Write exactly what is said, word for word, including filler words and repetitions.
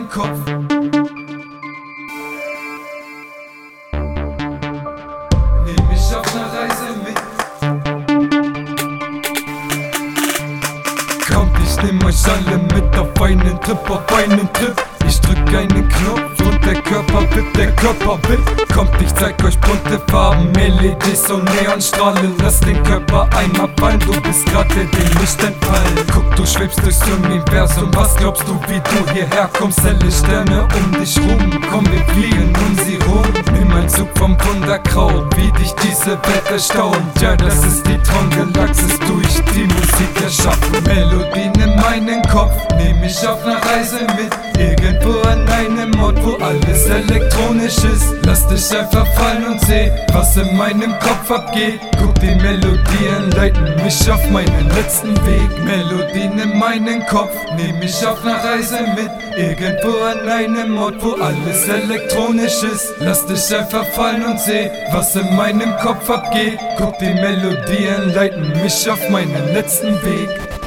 Kopf. Nehm mich auf ner Reise mit. Kommt, ich nehm euch alle mit auf einen Trip, auf einen Trip. Ich drück einen Knopf und der Körper wippt, der Körper wippt. Kommt, ich zeig euch bunte Farben, L E Ds und Neonstrahlen. Lass den Körper einmal fallen, du bist grad der dem Licht entfallen. Guck, du schwebst durchs Universum, was glaubst du, wie du hierher kommst? Helle Sterne um dich rum, komm, wir fliegen um sie rum. Nimm ein Zug vom Wunderkraut, wie dich diese Welt erstaunt. Ja, das ist die Traumgalaxis, durch die Musik erschaffen. Melodien in meinen Kopf, nehm mich auf ner Reise mit. Irgendwo an einem Ort, wo alles elektronisch ist. Lass dich einfach fallen und seh, was in meinem Kopf abgeht. Guck, die Melodien leiten mich auf meinen letzten Weg. Melodien in meinen Kopf, nehm mich auf ner Reise mit. Irgendwo an einem Ort, wo alles elektronisch ist. Lass dich einfach fallen und seh, was in meinem Kopf abgeht. Guck, die Melodien leiten mich auf meinen letzten Weg.